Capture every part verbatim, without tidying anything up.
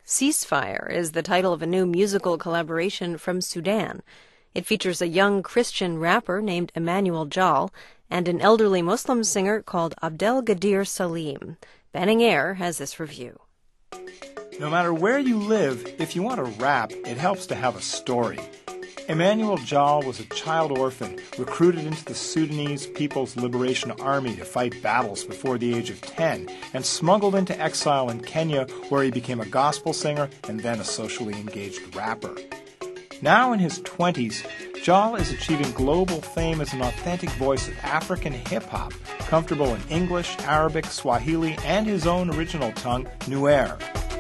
Ceasefire is the title of a new musical collaboration from Sudan. It features a young Christian rapper named Emmanuel Jal and an elderly Muslim singer called Abdelgadir Salim. Banning Air has this review. No matter where you live, if you want to rap, it helps to have a story. Emmanuel Jal was a child orphan recruited into the Sudanese People's Liberation Army to fight battles before the age of ten and smuggled into exile in Kenya, where he became a gospel singer and then a socially engaged rapper. Now in his twenties, Jal is achieving global fame as an authentic voice of African hip-hop, comfortable in English, Arabic, Swahili, and his own original tongue, Nuer.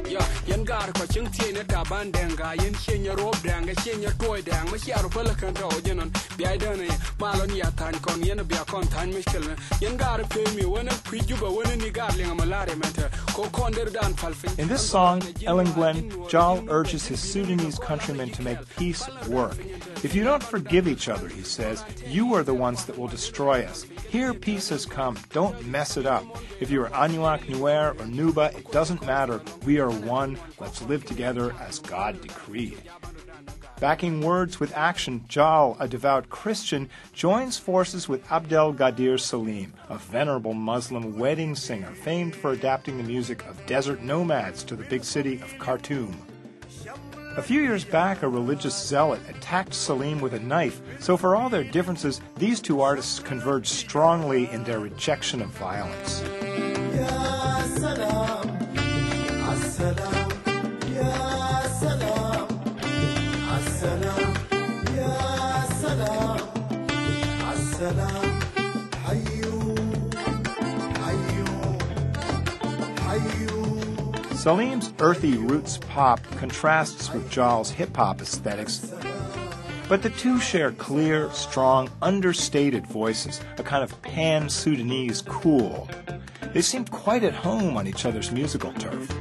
In this song, Ellen Glenn, Jal urges his Sudanese countrymen to make peace work. If you don't forgive each other, he says, you are the ones that will destroy us. Here peace has come. Don't mess it up. If you are Anuak, Nuer, or Nuba, it doesn't matter. We are one. Let's live together as God decreed. Backing words with action, Jal, a devout Christian, joins forces with Abdelgadir Salim, a venerable Muslim wedding singer famed for adapting the music of desert nomads to the big city of Khartoum. A few years back, a religious zealot attacked Salim with a knife, so for all their differences, these two artists converge strongly in their rejection of violence. Salim's earthy roots pop contrasts with Jal's hip-hop aesthetics, but the two share clear, strong, understated voices, a kind of pan-Sudanese cool. They seem quite at home on each other's musical turf.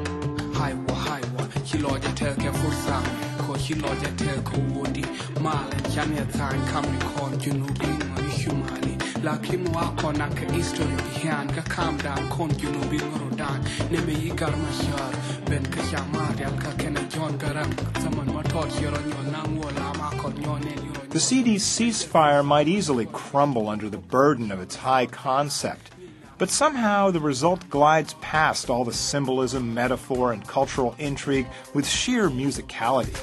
The C D's Ceasefire might easily crumble under the burden of its high concept, but somehow the result glides past all the symbolism, metaphor, and cultural intrigue with sheer musicality.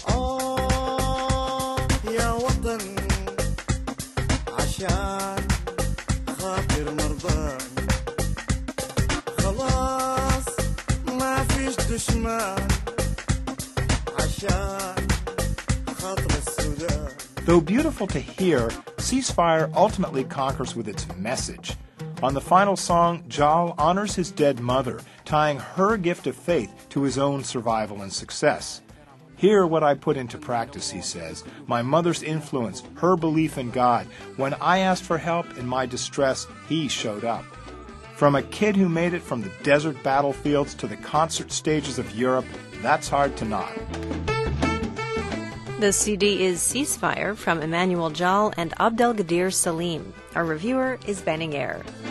Though beautiful to hear, Ceasefire ultimately conquers with its message. On the final song, Jal honors his dead mother, tying her gift of faith to his own survival and success. Hear what I put into practice, he says, my mother's influence, her belief in God. When I asked for help in my distress, he showed up. From a kid who made it from the desert battlefields to the concert stages of Europe, that's hard to knock. The C D is Ceasefire from Emmanuel Jal and Abdelgadir Salim. Our reviewer is Banning Air.